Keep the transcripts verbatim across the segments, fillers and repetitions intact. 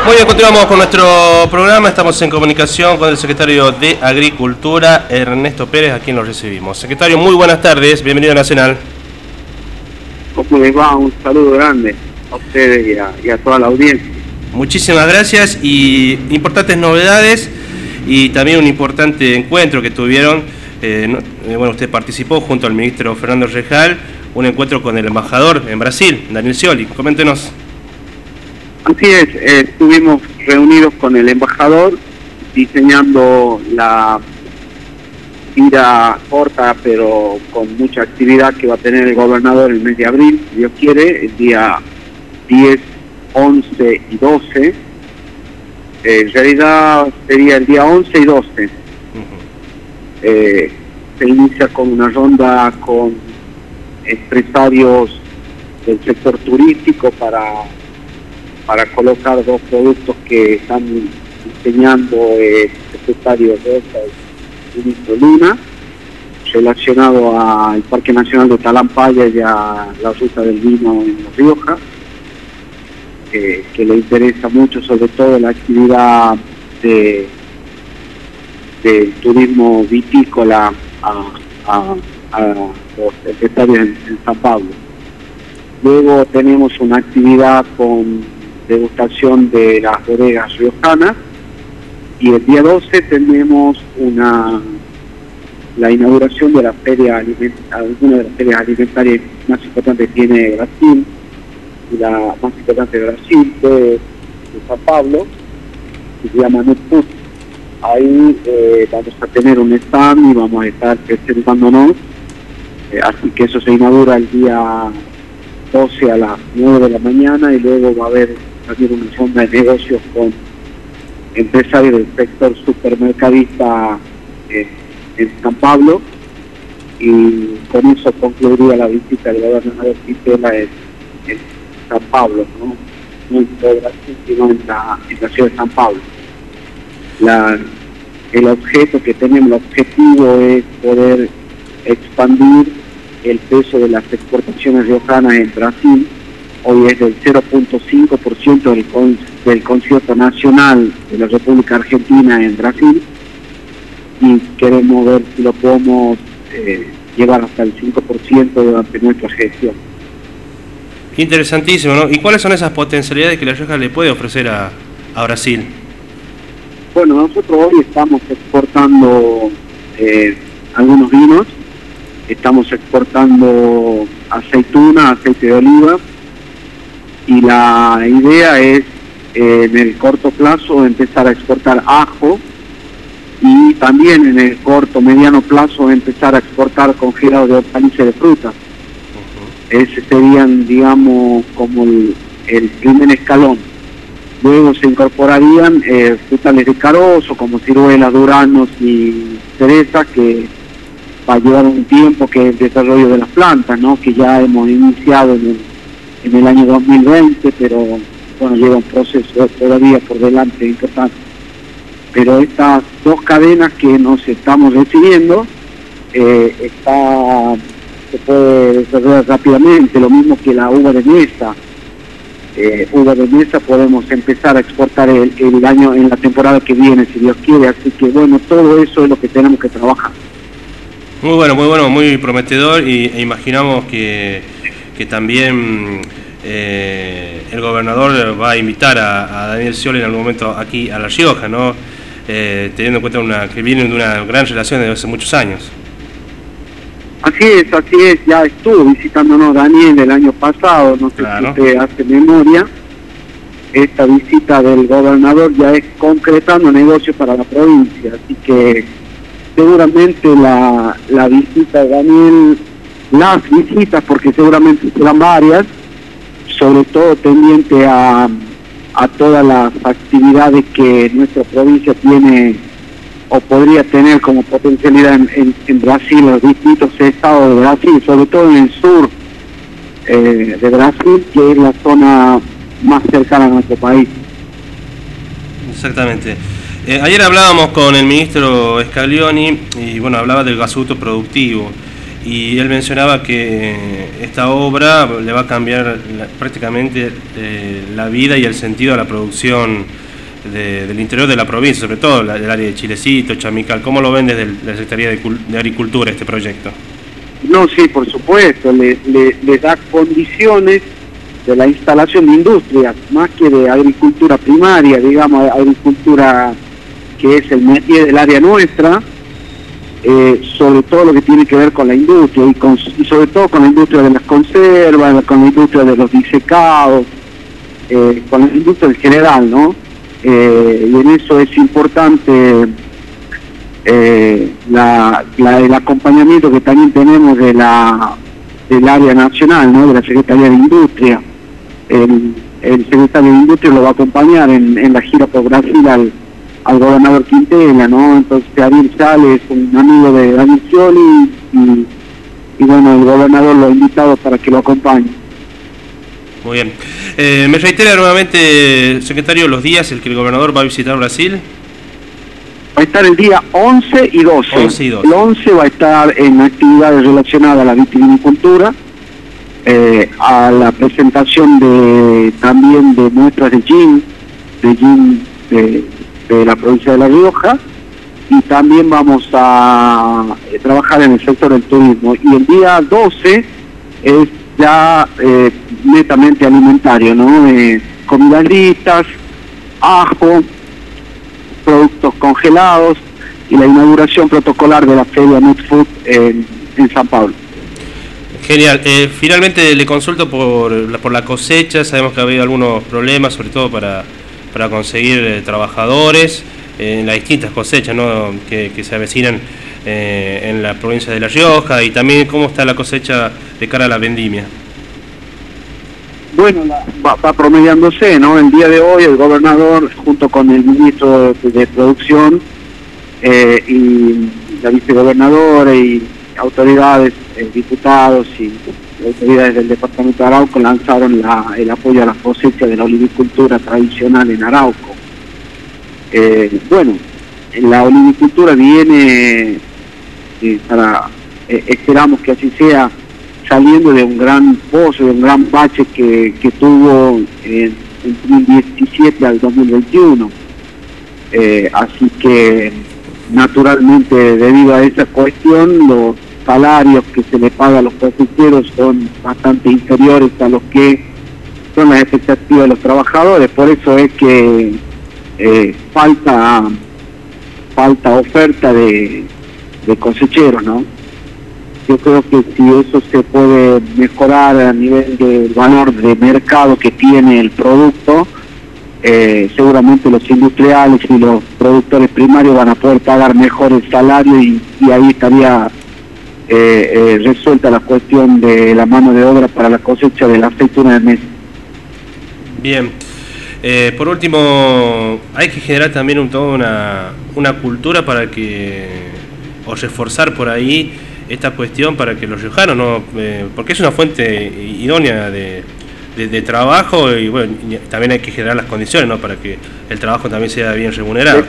Muy bien, continuamos con nuestro programa. Estamos en comunicación con el secretario de Agricultura, Ernesto Pérez, a quien lo recibimos. Secretario, muy buenas tardes, bienvenido a Nacional. ¿Cómo les va? Un saludo grande a ustedes y a, y a toda la audiencia. Muchísimas gracias y importantes novedades y también un importante encuentro que tuvieron. Eh, no, eh, bueno, usted participó junto al ministro Fernando Rejal, un encuentro con el embajador en Brasil, Daniel Scioli. Coméntenos. Así es, eh, estuvimos reunidos con el embajador diseñando la gira corta pero con mucha actividad que va a tener el gobernador el mes de abril, si Dios quiere, el día diez, once y doce. Eh, en realidad sería el día once y doce. Uh-huh. eh, se inicia con una ronda con empresarios del sector turístico para para colocar dos productos que están diseñando el secretario Rosa y el ministro Luna, relacionado al Parque Nacional de Talampaya y a la ruta del vino en La Rioja, eh, que le interesa mucho, sobre todo la actividad de del turismo vitícola a, a, a los secretarios en, en San Pablo. Luego tenemos una actividad con degustación de las bodegas riojanas y el día doce tenemos una la inauguración de la feria alimentaria, una de las ferias alimentarias más importantes que tiene Brasil, y la más importante de Brasil de, de San Pablo, que se llama Netfood. Ahí eh, vamos a tener un stand y vamos a estar presentándonos, eh, así que eso se inaugura el día doce a las nueve de la mañana y luego va a haber también una ronda de negocios con empresarios del sector supermercadista eh, en San Pablo, y con eso concluiría la visita del gobernador Pitela en, en San Pablo, ¿no? No en todo Brasil, sino en la, en la ciudad de San Pablo. La, el objeto que tenemos, el objetivo es poder expandir el peso de las exportaciones riojanas en Brasil. Hoy es del cero punto cinco por ciento del, con, del concierto nacional de la República Argentina en Brasil, y queremos ver si lo podemos eh, llevar hasta el cinco por ciento durante nuestra gestión. Qué interesantísimo, ¿no? ¿Y cuáles son esas potencialidades que La Rioja le puede ofrecer a, a Brasil? Bueno, nosotros hoy estamos exportando eh, algunos vinos, estamos exportando aceituna, aceite de oliva, y la idea es eh, en el corto plazo empezar a exportar ajo, y también en el corto mediano plazo empezar a exportar congelados de hortalizas de frutas. Uh-huh. Ese serían, digamos, como el, el primer escalón. Luego se incorporarían eh, frutales de carozo como ciruelas, duranos y cerezas, que va a llevar un tiempo, que es el desarrollo de las plantas, ¿no? Que ya hemos iniciado en el, en el año dos mil veinte, pero bueno, lleva un proceso todavía por delante importante. Pero estas dos cadenas que nos estamos recibiendo, eh, está, se puede desarrollar rápidamente, lo mismo que la uva de mesa. Eh, uva de mesa podemos empezar a exportar el, el año, en la temporada que viene, si Dios quiere, así que bueno, todo eso es lo que tenemos que trabajar. Muy bueno, muy bueno, muy prometedor, y e imaginamos que, que también eh, el gobernador va a invitar a, a Daniel Scioli en algún momento aquí a La Rioja, ¿no? Eh, teniendo en cuenta una, que viene de una gran relación desde hace muchos años. Así es, así es, ya estuvo visitándonos Daniel el año pasado, no sé claro. Si usted hace memoria. Esta visita del gobernador ya es concretando negocios para la provincia, así que seguramente la, la visita de Daniel, las visitas, porque seguramente serán varias, sobre todo tendiente a, a todas las actividades que nuestra provincia tiene o podría tener como potencialidad en, en, en Brasil, los distintos estados de Brasil, sobre todo en el sur eh, de Brasil, que es la zona más cercana a nuestro país. Exactamente. Eh, ayer hablábamos con el ministro Scaglioni y bueno, hablaba del gasoducto productivo. y él mencionaba que esta obra le va a cambiar la, prácticamente eh, la vida y el sentido a la producción de, del interior de la provincia, sobre todo la, del área de Chilecito, Chamical. ¿Cómo lo ven desde el, la Secretaría de, de Agricultura este proyecto? No, sí, por supuesto, le, le, le da condiciones de la instalación de industrias, más que de agricultura primaria, digamos, agricultura que es el métier del área nuestra, eh, sobre todo lo que tiene que ver con la industria, y, con, y sobre todo con la industria de las conservas, con la industria de los disecados, eh, con la industria en general, ¿no? Eh, y en eso es importante eh, la, la, el acompañamiento que también tenemos de la del área nacional, ¿no? De la Secretaría de Industria. El, el secretario de Industria lo va a acompañar en, en la gira por Brasil al, al gobernador Quintela, ¿no? Entonces Ariel Sales, un amigo de Daniel Scioli, y, y bueno, el gobernador lo ha invitado para que lo acompañe. Muy bien. Eh, me reitera nuevamente, secretario, los días en que el gobernador va a visitar Brasil. Va a estar el día once y doce. once y doce. El once va a estar en actividades relacionadas a la vitivinicultura, eh, a la presentación de también de muestras de gin, de gin de, de la provincia de La Rioja, y también vamos a eh, trabajar en el sector del turismo. Y el día doce es ya eh, netamente alimentario, ¿no? Eh, comidas listas, ajo, productos congelados y la inauguración protocolar de la feria Nutfood en, en San Pablo. Genial. Eh, finalmente le consulto por la, por la cosecha. Sabemos que ha habido algunos problemas, sobre todo para, para conseguir eh, trabajadores eh, en las distintas cosechas, ¿no? que, que se avecinan eh, en la provincia de La Rioja, y también cómo está la cosecha de cara a la vendimia. Bueno, la, va, va promediándose, ¿no? El día de hoy el gobernador, junto con el ministro de, de Producción eh, y la vicegobernadora y autoridades, eh, diputados y autoridades del departamento de Arauco, lanzaron la, el apoyo a la cosecha de la olivicultura tradicional en Arauco. Eh, bueno, la olivicultura viene eh, para, eh, esperamos que así sea, saliendo de un gran pozo, de un gran bache que, que tuvo en, en dos mil diecisiete al dos mil veintiuno. Eh, así que, naturalmente, debido a esa cuestión, los salarios que se le paga a los cosecheros son bastante inferiores a los que son las expectativas de los trabajadores. Por eso es que eh, falta, falta oferta de, de cosecheros, ¿no? Yo creo que si eso se puede mejorar a nivel del valor de mercado que tiene el producto, eh, seguramente los industriales y los productores primarios van a poder pagar mejor el salario, y, y ahí estaría eh, eh, resuelta la cuestión de la mano de obra para la cosecha de la aceituna de mesa. Bien. Eh, por último, hay que generar también un, toda una, una cultura para que, o reforzar por ahí esta cuestión para que los riojanos no, eh, porque es una fuente idónea de, de, de trabajo, y bueno, y también hay que generar las condiciones, ¿no? Para que el trabajo también sea bien remunerado.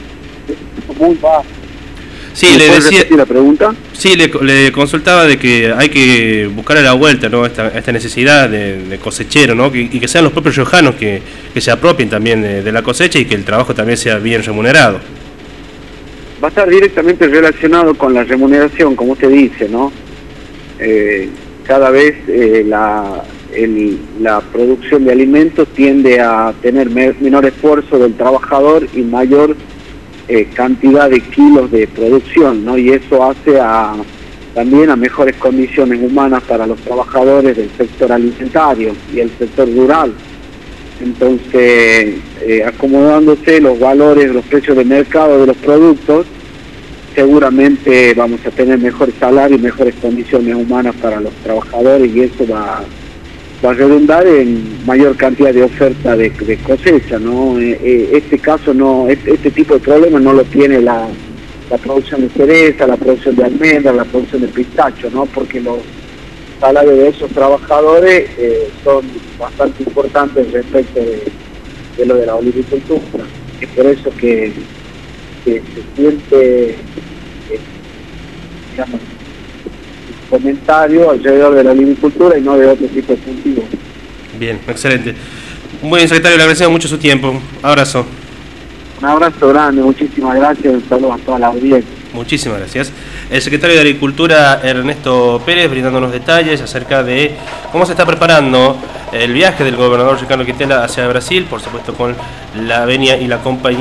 Sí, le decía la pregunta. Sí, le, le consultaba de que hay que buscar a la vuelta, ¿no? Esta, esta necesidad de, de cosechero, ¿no? Que, y que sean los propios riojanos que, que se apropien también de, de la cosecha, y que el trabajo también sea bien remunerado. Va a estar directamente relacionado con la remuneración, como usted dice, ¿no? Eh, cada vez eh, la, el, la producción de alimentos tiende a tener me, menor esfuerzo del trabajador y mayor eh, cantidad de kilos de producción, ¿no? Y eso hace a, también a mejores condiciones humanas para los trabajadores del sector alimentario y el sector rural. Entonces, eh, acomodándose los valores, los precios de mercado de los productos, seguramente vamos a tener mejor salario y mejores condiciones humanas para los trabajadores, y eso va, va a redundar en mayor cantidad de oferta de, de cosecha, ¿no? Eh, este caso, no, este, este tipo de problemas no lo tiene la, la producción de cereza, la producción de almendras, la producción de pistacho, ¿no? Porque los salarios de esos trabajadores eh, son bastante importantes respecto de, de lo de la olivicultura. Es por eso que, que se siente, eh, digamos, comentario alrededor de la vinicultura y no de otro tipo de cultivos. Bien, excelente. Muy bien, secretario, le agradecemos mucho su tiempo. Abrazo. Un abrazo grande, muchísimas gracias, un saludo a toda la audiencia. Muchísimas gracias. El secretario de Agricultura, Ernesto Pérez, brindándonos detalles acerca de cómo se está preparando el viaje del gobernador Ricardo Quintela hacia Brasil, por supuesto con la venia y la compañía.